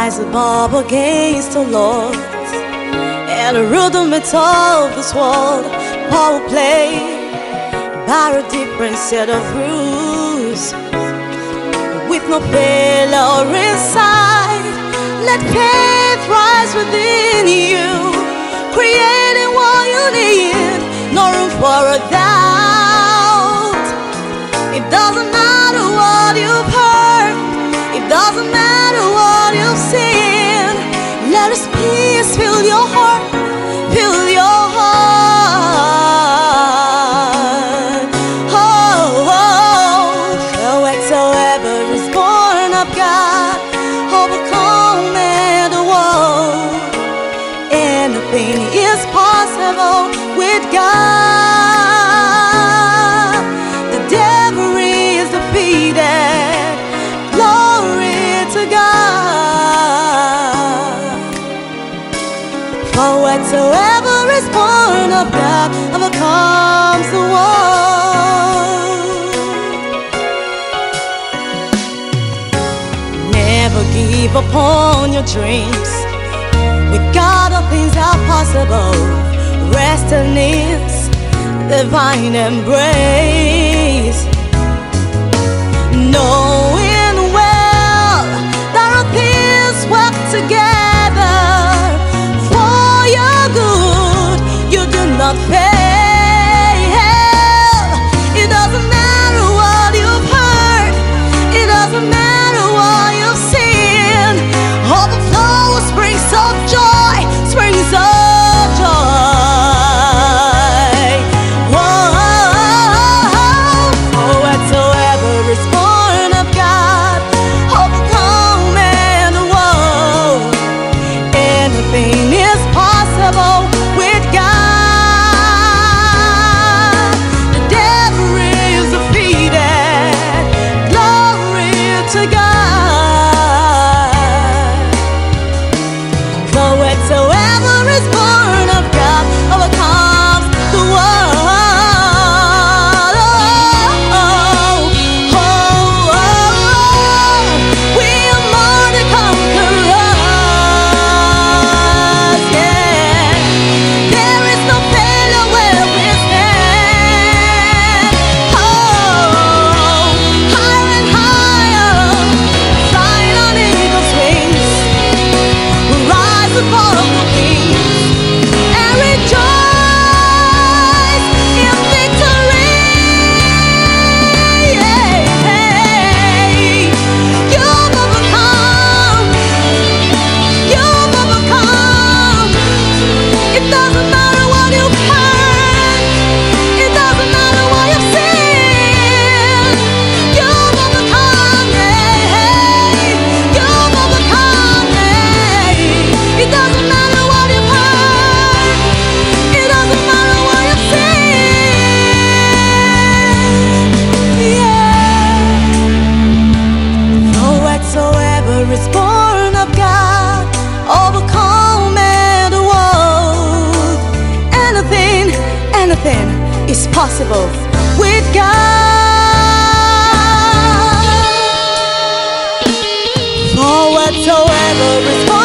rise above against the Lord, and the rudiments of this world power play by a different set of rules. With no failure inside, let faith rise within you, creating what you need, no room for a doubt. It doesn't matter what you've heard, it doesn't matter what you've seen. Let His peace fill your heart, fill your heart. Oh, oh, for whatsoever is born of God overcome the world. Anything is possible with God. The devil is defeated. Glory to God. For whatsoever is born of God overcomes the world. Never give up on your dreams. With God all things are possible. Rest in His divine embrace, knowing well that all things work together for your good. You do not fail. It doesn't matter what you've heard, it doesn't matter what you've seen. Overflow springs of joy, springs of joy. Anything is possible with God. The devil is defeated. Glory to God. For whatsoever is born of God overcomes the world. Oh, oh, oh, oh. We are more than conquerors. Is born of God, overcome the world. Anything, anything is possible with God. For whatsoever is born